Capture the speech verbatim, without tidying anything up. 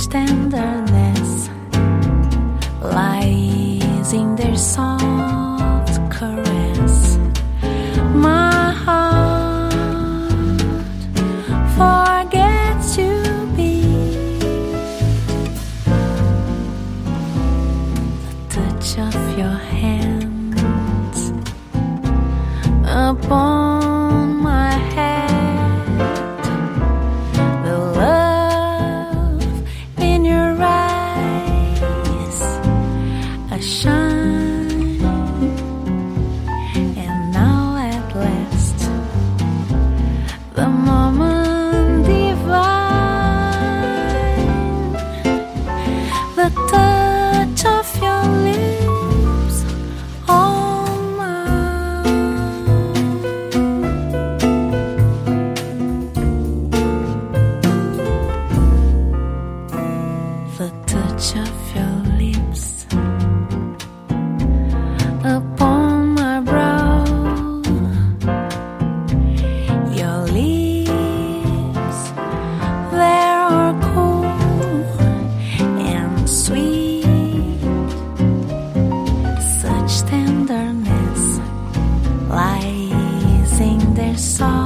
such tenderness lies in their soft caress. My heart forgets to beat. The touch of your hands upon my head, the love in your eyes, a shine. And now at last, the moment divine, the touch of your lips on mine. The touch of your lips upon my brow, your lips, they are cool and sweet. Such tenderness lies in their soft